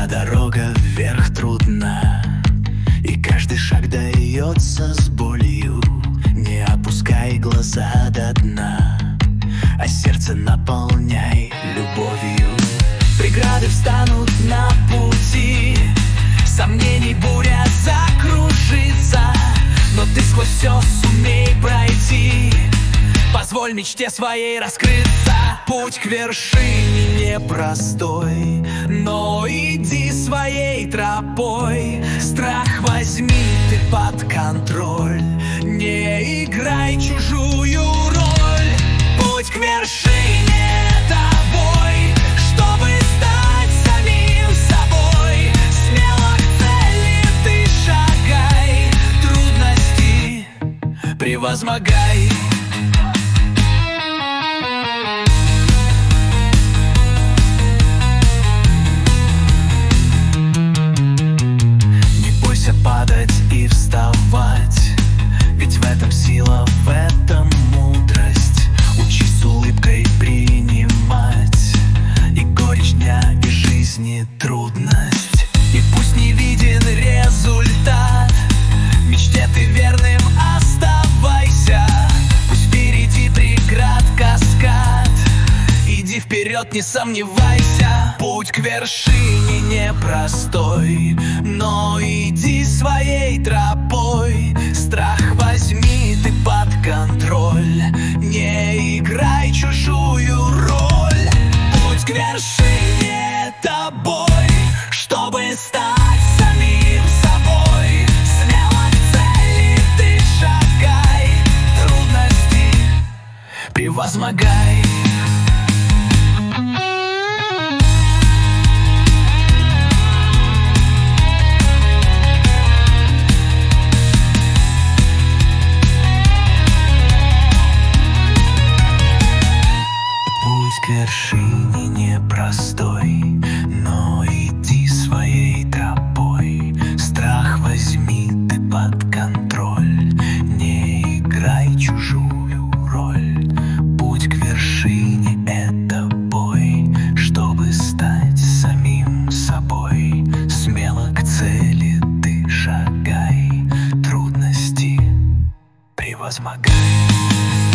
Когда дорога вверх трудна, и каждый шаг дается с болью, не опускай глаза до дна, а сердце наполняй любовью. Преграды встанут на пути, сомнений буря закружится, но ты сквозь все сумей пройти. Позволь мечте своей раскрыться. Путь к вершине непростой, но иди своей тропой. Страх возьми ты под контроль, не играй чужую роль. Путь к вершине тобой, чтобы стать самим собой. Смело к цели ты шагай, трудности превозмогай. Падать и вставать, ведь в этом сила, в этом мудрость. Учись с улыбкой принимать и горечь дня, и жизни трудность. И пусть не виден результат, мечте ты верным оставайся. Пусть впереди преград каскад, иди вперед, не сомневайся. Путь к вершине непростой, но иди своей тропой. Страх возьми ты под контроль, не играй чужую роль. Путь к вершине тобой, чтобы стать самим собой. Смело к цели ты шагай, трудности превозмогай. К вершине непростой, но иди своей тропой. Страх возьми ты под контроль, не играй чужую роль. Путь к вершине — это бой, чтобы стать самим собой. Смело к цели ты шагай, трудности превозмогай.